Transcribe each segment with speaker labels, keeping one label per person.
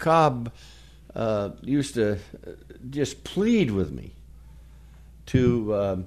Speaker 1: Cobb used to just plead with me to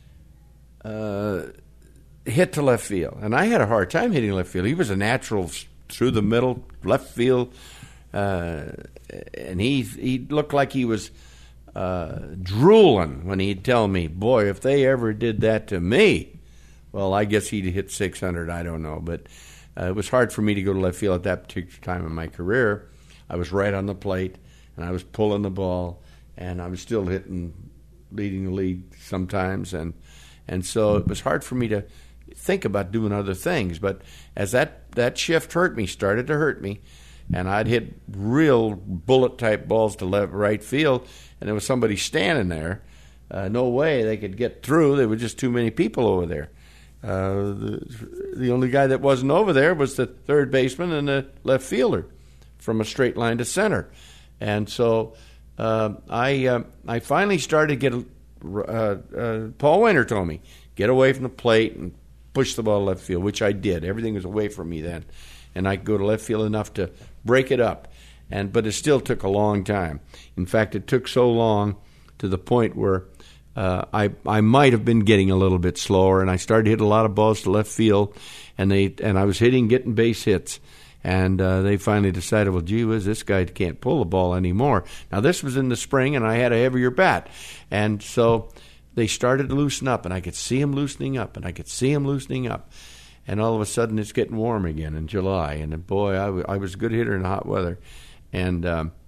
Speaker 1: hit to left field. And I had a hard time hitting left field. He was a natural through the middle, left field. And he looked like he was drooling when he'd tell me, boy, if they ever did that to me, well, I guess he'd hit 600. I don't know. But it was hard for me to go to left field at that particular time in my career. I was right on the plate, and I was pulling the ball, and I was still leading the league sometimes. And so it was hard for me to think about doing other things. But as that shift started to hurt me, and I'd hit real bullet-type balls to right field, and there was somebody standing there. No way they could get through. There were just too many people over there. The only guy that wasn't over there was the third baseman and the left fielder from a straight line to center. And so I finally started to get Paul Wainer told me, get away from the plate and push the ball to left field, which I did. Everything was away from me then. And I could go to left field enough to break it up. But it still took a long time. In fact, it took so long to the point where I might have been getting a little bit slower, and I started hitting a lot of balls to left field, and I was getting base hits. And they finally decided, well, gee whiz, this guy can't pull the ball anymore. Now, this was in the spring, and I had a heavier bat. And so they started to loosen up, and I could see him loosening up, and I could see him loosening up. And all of a sudden, it's getting warm again in July. And, boy, I was a good hitter in hot weather. And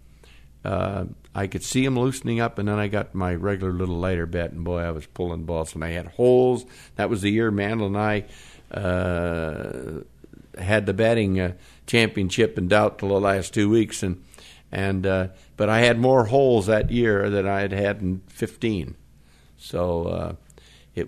Speaker 1: I could see him loosening up, and then I got my regular little lighter bat, and, boy, I was pulling balls. And I had holes. That was the year Mandel and I had the batting championship in doubt till the last 2 weeks. But I had more holes that year than I had in 15. So it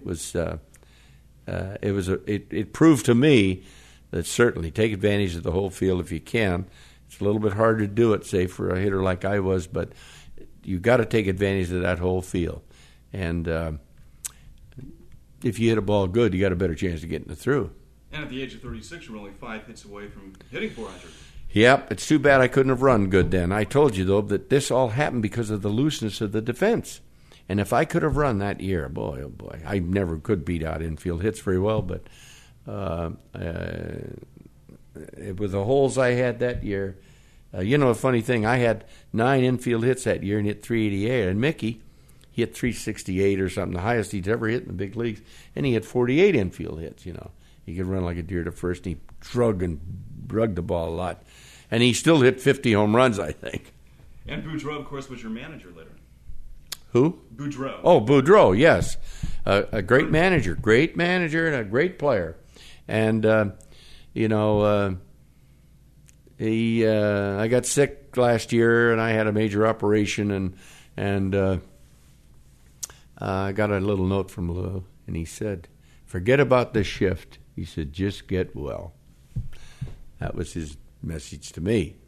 Speaker 1: proved to me that certainly take advantage of the whole field if you can. It's a little bit harder to do it, say, for a hitter like I was, but you got to take advantage of that whole field. And if you hit a ball good, you got a better chance of getting it through.
Speaker 2: And at the age of 36, you were only 5 hits away from hitting 400.
Speaker 1: Yep, it's too bad I couldn't have run good then. I told you, though, that this all happened because of the looseness of the defense. And if I could have run that year, boy, oh boy, I never could beat out infield hits very well, but with the holes I had that year, a funny thing, I had 9 infield hits that year and hit 388. And Mickey, he hit 368 or something, the highest he'd ever hit in the big leagues, and he had 48 infield hits, He could run like a deer to first, and he drug the ball a lot. And he still hit 50 home runs, I think.
Speaker 2: And Boudreau, of course, was your manager later.
Speaker 1: Who?
Speaker 2: Boudreau.
Speaker 1: Oh, Boudreau, yes. A great manager and a great player. And, I got sick last year, and I had a major operation, and I got a little note from Lou, and he said, forget about the shift. He said, just get well. That was his message to me.